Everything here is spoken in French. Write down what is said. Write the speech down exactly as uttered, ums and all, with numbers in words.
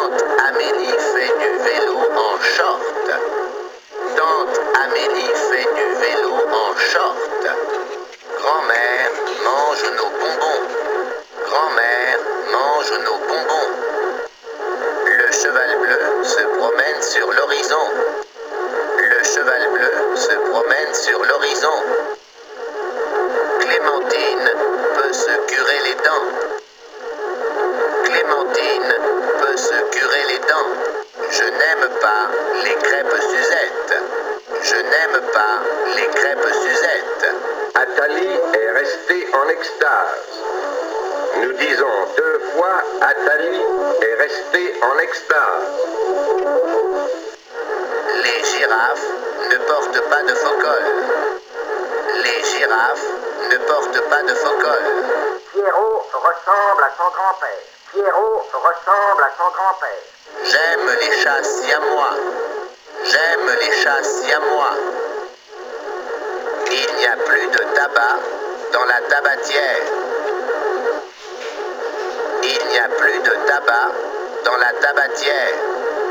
Tante Amélie fait du vélo en short. Tante Amélie fait du vélo en short. Grand-mère mange nos bonbons. Grand-mère mange nos bonbons. Le cheval bleu se promène sur l'horizon. Le cheval bleu se promène sur l'horizon. Clémentine peut se curer les dents. Clémentine peut se curer les dents. Je n'aime pas les crêpes Suzette. Je n'aime pas les crêpes Suzette. Athalie est restée en extase. Nous disons deux fois Athalie est restée en extase. Les girafes ne portent pas de faux col. Les girafes ne portent pas de faux col. Pierrot ressemble à son grand-père. Pierrot ressemble à son grand-père. J'aime les chats siamois. J'aime les chats siamois. Il n'y a plus de tabac dans la tabatière. Il n'y a plus de tabac dans la tabatière.